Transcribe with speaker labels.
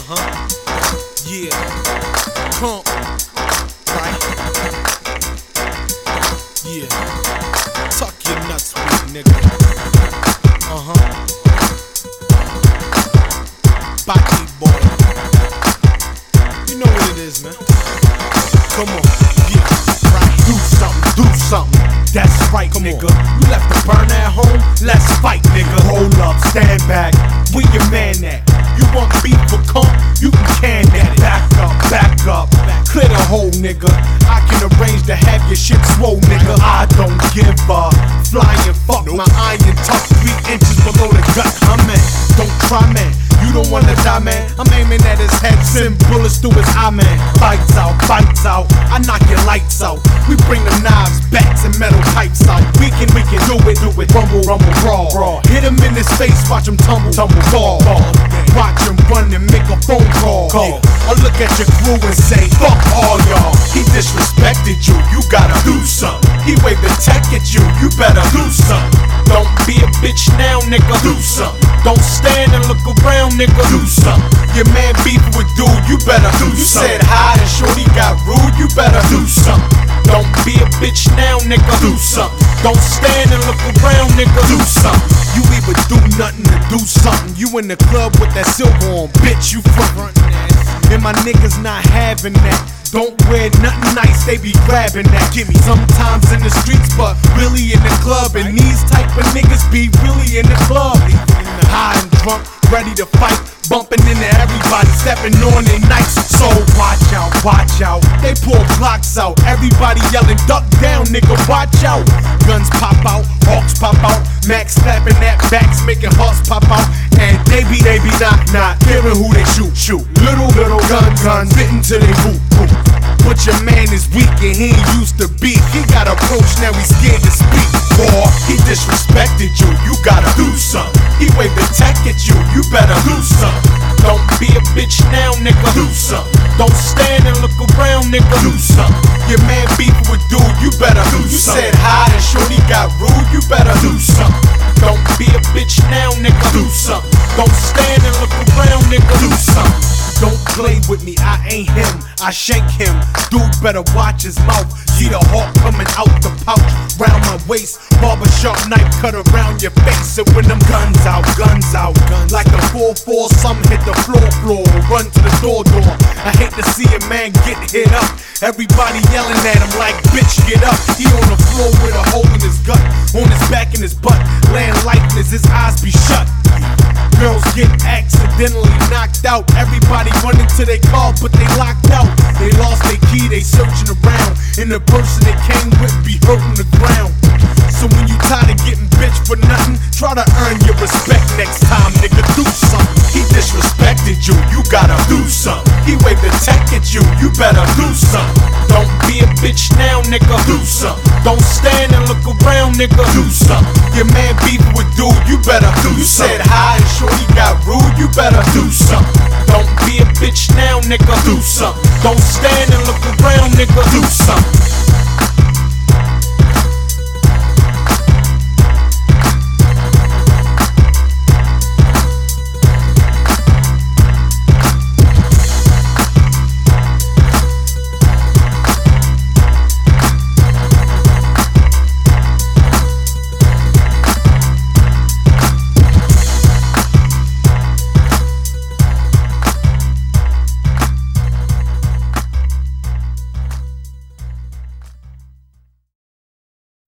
Speaker 1: Yeah. Crunk. Right? Yeah. Tuck your nuts with nigga. Baki boy. You know what it is, man. Come on. Yeah. Right.
Speaker 2: Do something. That's right,
Speaker 1: Come
Speaker 2: nigga.
Speaker 1: on.
Speaker 2: You left the burn at home? Let's fight, nigga. Hold up, stand back. Where your man at? You want beef for comp? You can that. Back up. Clear the hole, nigga. I can arrange to have your shit swole, nigga. I don't give a flying fuck.
Speaker 1: Nope.
Speaker 2: My iron tucked 3 inches below the gut. Man, don't try, man. You don't wanna die, man. I'm aiming at his head, send bullets through his eye, man. Bites out. I knock your lights out. We bring the knives, bats, and metal pipes out. We can do it. Rumble, brawl. Hit him in his face, watch him tumble, fall. Watch him run and make a phone call. I look at your crew and say, fuck all y'all. He disrespected you, you gotta do something. He waved the tech at you, you better do something. Don't be a bitch now, nigga, do something. Don't stand and look around, nigga, do something. Your man beefing with dude, you better do something. You said hi and shorty got rude, you better do something. Don't be a bitch now, nigga, do something. Don't stand and look around, nigga, do something. You either do nothing or do something. You in the club with that silver on, bitch, you front. And my niggas not having that. Don't wear nothing nice, they be grabbing that. Give me sometimes in the streets, but really in the club. And these type of niggas be really in the club. High and drunk, ready to fight, bumping into everybody, stepping on their nights. So watch out. They pull clocks out, everybody yelling, duck down, nigga, watch out. Guns pop out, hawks pop out, Max slapping that backs, making hearts pop out. And they be not hearing who they shoot. Little guns fitting to they boot. But your man is weak and he ain't used to beef. He got approached, now he's scared to speak. Or he disrespected you, you gotta do something. He waved the tech at you, you better do something. Don't be a bitch now, nigga, do something. Don't stand and look around, nigga, do something. Your man beefing with dude, you better do something. You said hi and shorty got rude, you better do something. Don't be a bitch now, nigga, do something. Don't stand and look around, nigga, do something. Don't play with me, I ain't him, I shank him. Dude better watch his mouth. See the hawk coming out the pouch, round my waist. Barbershop knife cut around your face. And when them guns out. Like a 4-4, some hit the floor. Run to the door. I hate to see a man get hit up. Everybody yelling at him like, bitch, get up. He on the floor with a hole in his gut, on his back and his butt, laying lifeless, his eyes be shut. Girls get accidentally knocked out. Everybody running to their car, but they locked out. They lost their key, they searching around. And the person they came with be hurting the ground. So when you tired of getting bitch for nothing, try to earn your respect next time, nigga, do something. He disrespected you, you gotta do something. He waved the tech at you, you better do something. Don't be a bitch now, nigga, do something. Don't stand and look around, nigga, do something. Your man beefing with dude, you better do something. You said hi and shorty got rude, you better do something. Don't be a bitch now, nigga, do something. Don't stand and look around, nigga, do something.